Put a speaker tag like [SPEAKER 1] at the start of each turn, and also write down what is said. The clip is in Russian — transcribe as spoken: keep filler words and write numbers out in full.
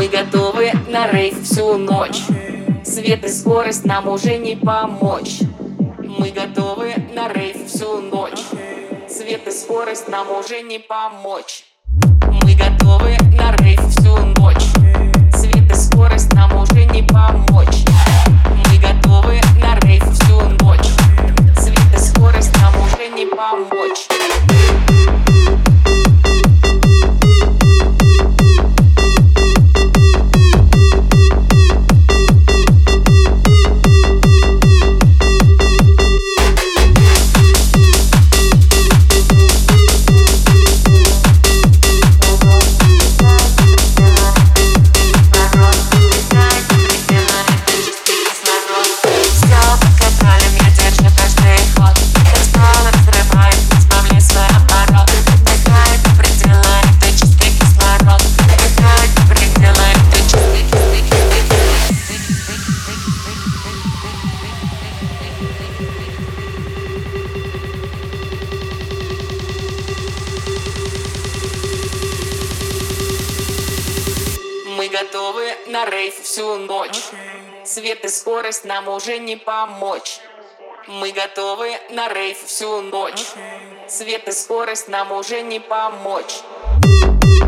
[SPEAKER 1] Мы готовы на рейв всю ночь. Свет и скорость нам уже не помочь. Мы готовы на рейв всю ночь. Свет и скорость нам уже не помочь. Мы готовы на рейв всю ночь. Свет и скорость нам уже не помочь. Мы готовы на рейв всю ночь. Свет и скорость нам уже не помочь. Мы готовы на рейв всю ночь. Свет и скорость нам уже не помочь. Мы готовы на рейв всю ночь. Свет и скорость нам уже не помочь.